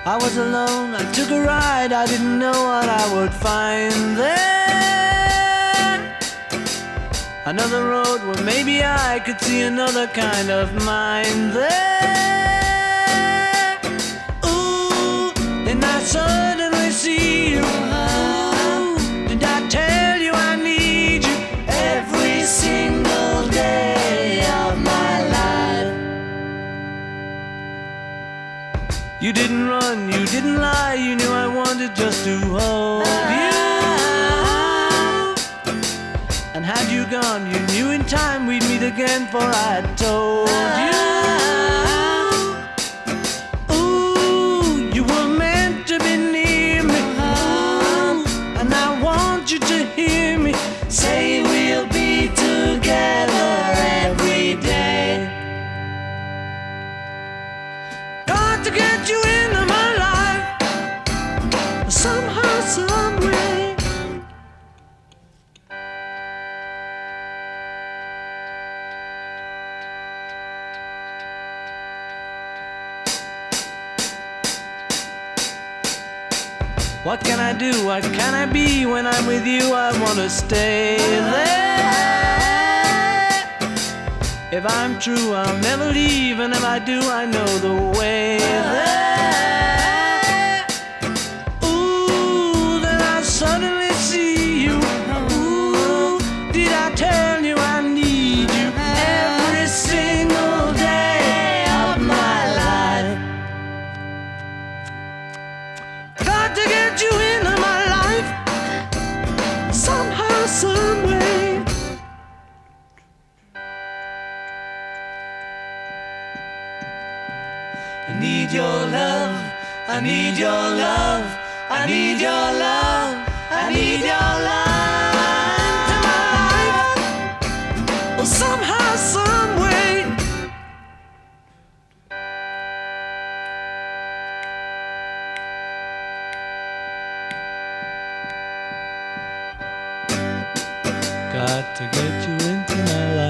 I was alone, I took a ride, I didn't know what I would find there. Another road where maybe I could see another kind of mind there. Ooh, then I suddenly see you. Ooh, did I tell you I need you every single day of my life? You didn't run, you didn't lie, you knew I wanted just to hold you. And had you gone, you knew in time we'd meet again, for I told you. Ooh, you were meant to be near me. Ooh, and I want you to hear me say we'll be together every day. Got to get you into my life somehow, some way. What can I do? What can I be? When I'm with you, I wanna stay there. If I'm true, I'll never leave, and if I do, I know the way there. Ooh, then I suddenly see you. Ooh, did I tell you I need you every single day of my life? Got to get you into my life somehow, some way. I need your love, I need your love, I need your love, I need your love into my life. Oh, somehow, some way. Got to get you into my life.